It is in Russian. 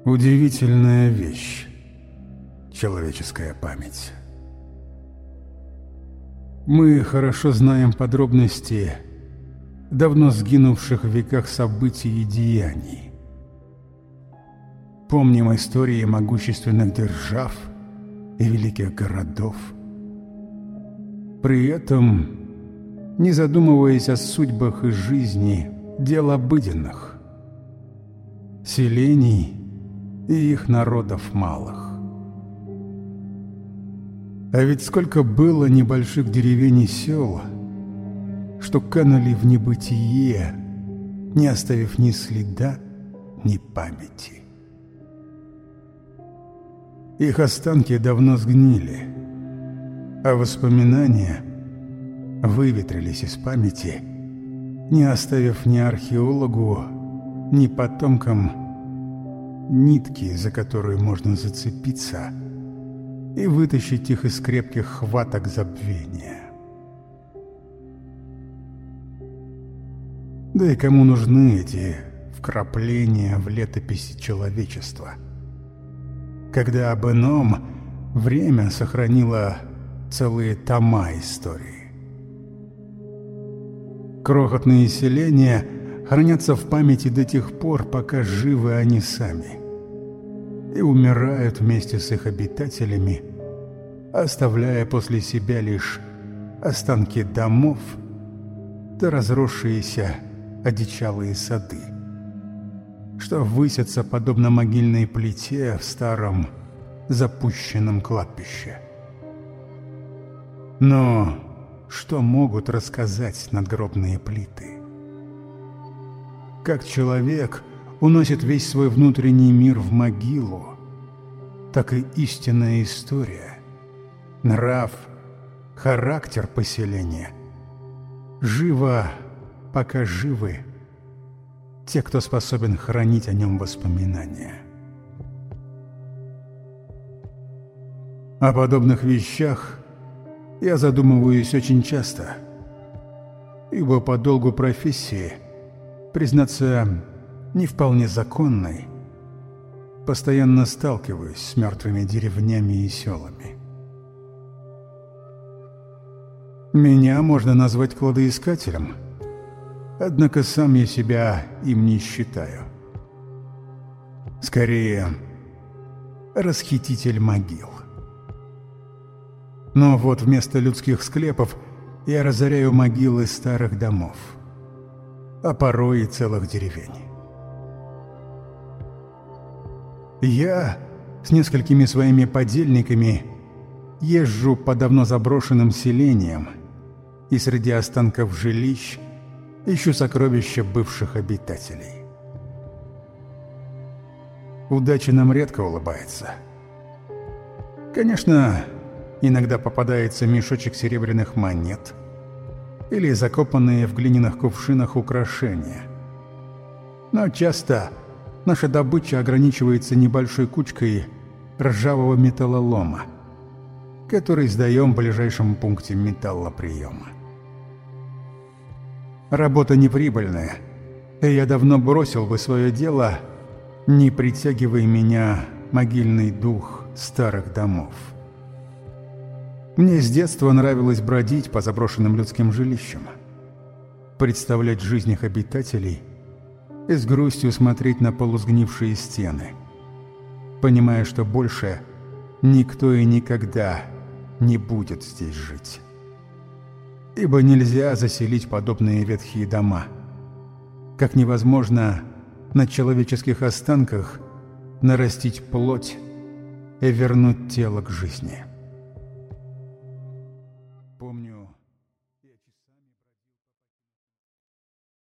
Удивительная вещь — человеческая память. Мы хорошо знаем подробности давно сгинувших в веках событий и деяний. Помним истории могущественных держав и великих городов. При этом, не задумываясь о судьбах и жизни дел обыденных, селений и их народов малых. А ведь сколько было небольших деревень и сел, что канули в небытие, не оставив ни следа, ни памяти. Их останки давно сгнили, а воспоминания выветрились из памяти, не оставив ни археологу, ни потомкам нитки, за которую можно зацепиться и вытащить их из крепких хваток забвения. Да и кому нужны эти вкрапления в летописи человечества, когда об ином время сохранило целые тома истории? Крохотные селения хранятся в памяти до тех пор, пока живы они сами, и умирают вместе с их обитателями, оставляя после себя лишь останки домов да разросшиеся одичалые сады, что высятся подобно могильной плите в старом запущенном кладбище. Но что могут рассказать надгробные плиты? Как человек уносит весь свой внутренний мир в могилу, так и истинная история, нрав, характер поселения живо, пока живы те, кто способен хранить о нем воспоминания. О подобных вещах я задумываюсь очень часто, ибо по долгу профессии, признаться, не вполне законной, постоянно сталкиваюсь с мертвыми деревнями и селами. Меня можно назвать кладоискателем, однако сам я себя им не считаю. Скорее, расхититель могил. Но вот вместо людских склепов я разоряю могилы старых домов, а порой и целых деревень. Я с несколькими своими подельниками езжу по давно заброшенным селениям и среди останков жилищ ищу сокровища бывших обитателей. Удача нам редко улыбается. Конечно, иногда попадается мешочек серебряных монет или закопанные в глиняных кувшинах украшения. Но часто наша добыча ограничивается небольшой кучкой ржавого металлолома, который сдаем в ближайшем пункте металлоприема. Работа неприбыльная, и я давно бросил бы свое дело, не притягивая меня могильный дух старых домов. Мне с детства нравилось бродить по заброшенным людским жилищам, представлять жизнь их обитателей и с грустью смотреть на полусгнившие стены, понимая, что больше никто и никогда не будет здесь жить. Ибо нельзя заселить подобные ветхие дома, как невозможно на человеческих останках нарастить плоть и вернуть тело к жизни.